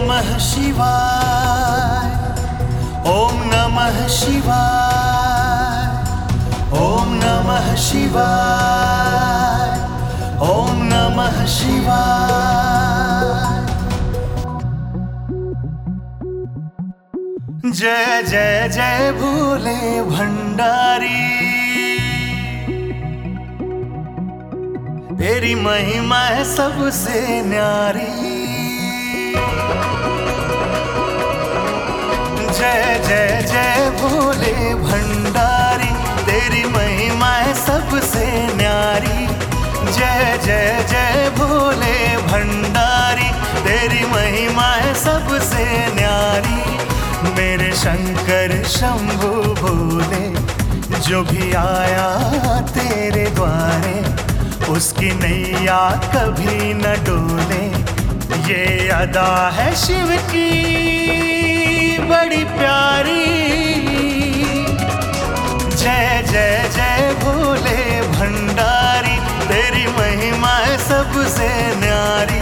नमः शिवाय, ओम नमः शिवाय, ओम नमः शिवाय, ओम नमः शिवाय। जय जय जय भोले भंडारी, तेरी महिमा है सबसे न्यारी। जय जय जय भोले भंडारी, तेरी महिमा है सबसे न्यारी। जय जय जय भोले भंडारी, तेरी महिमा है सबसे न्यारी। मेरे शंकर शंभु भोले, जो भी आया तेरे द्वारे, उसकी नैया कभी न डोले। ये अदा है शिव की बड़ी प्यारी। जय जय जय भोले भंडारी, तेरी महिमा है सबसे न्यारी।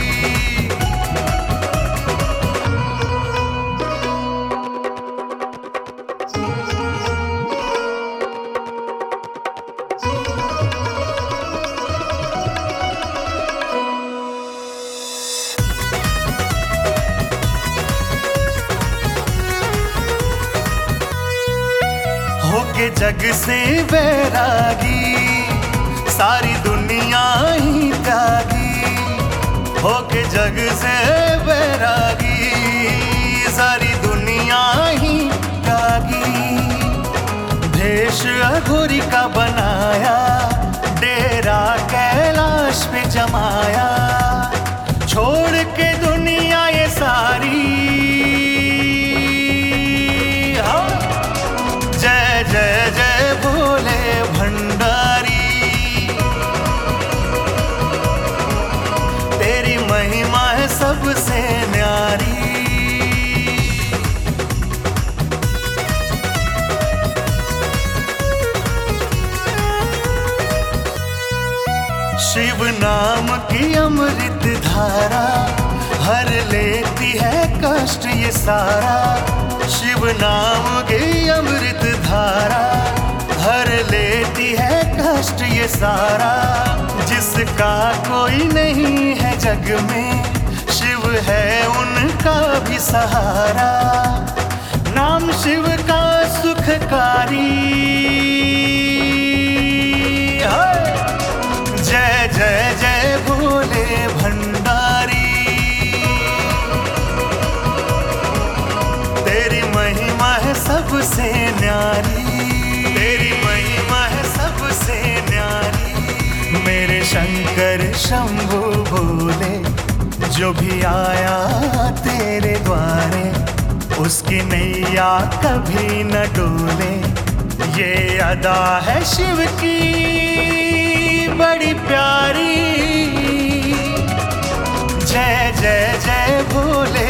होके जग से वैरागी, सारी दुनिया ही त्यागी। होके जग से वैरागी, सारी दुनिया ही त्यागी। भेष अघोरी का बनाया, डेरा कैलाश पे जमाया। छोड़ के दुनिया ये सारी, जय जय भोले भंडारी, तेरी महिमा है सबसे न्यारी। शिव नाम की अमृत धारा, हर लेती है कष्ट ये सारा। शिव नाम की अमृत धारा, हर लेती है कष्ट ये सारा। जिसका कोई नहीं है जग में, शिव है उनका भी सहारा। नाम शिव का सुखकारी। जय जय जय भोले भंडारी, तेरी महिमा है सबसे न्यारी। तेरी महिमा है सबसे न्यारी। मेरे शंकर शंभु भोले, जो भी आया तेरे द्वारे, उसकी नैया कभी न डोले। ये अदा है शिव की बड़ी प्यारी। जय जय जय भोले